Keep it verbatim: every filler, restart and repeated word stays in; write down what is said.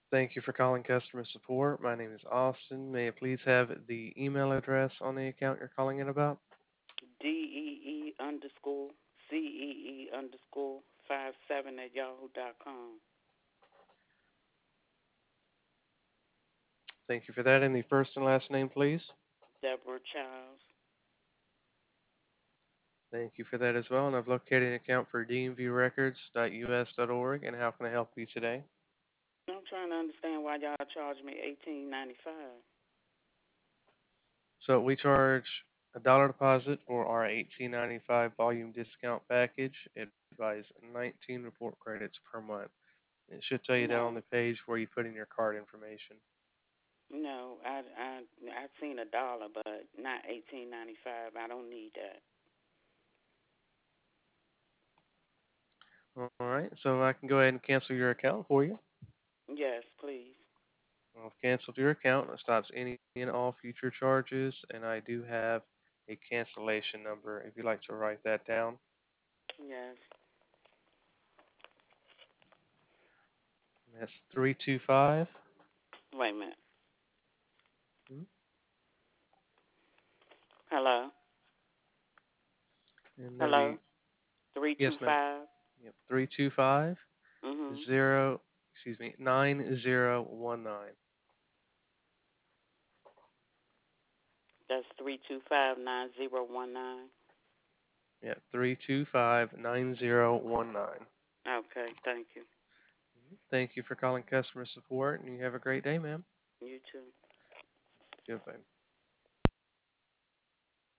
Thank you for calling customer support. My name is Austin. May I please have the email address on the account you're calling in about? D E E underscore C E E underscore five seven at yahoo dot com. Thank you for that. And the first and last name, please. Deborah Childs. Thank you for that as well. And I've located an account for d m v records dot u s dot org. And how can I help you today? I'm trying to understand why y'all charge me eighteen ninety five. So we charge a dollar deposit for our eighteen ninety-five volume discount package. It buys nineteen report credits per month. It should tell you that on No, the page where you put in your card information. no, I I I seen a dollar, but not eighteen ninety five. I don't need that. All right, so I can go ahead and cancel your account for you. Yes, please. I've canceled your account. It stops any and all future charges, and I do have a cancellation number if you'd like to write that down. Yes. That's three two five. Wait a minute. Hmm? Hello. And then Hello. the Three yes, two ma'am. five. Yep, three two five Mhm. zero. Excuse me, nine zero one nine. That's three two five nine zero one nine. Yeah, three two five nine zero one nine. Okay. Thank you. Thank you for calling customer support, and you have a great day, ma'am. You too. Goodbye.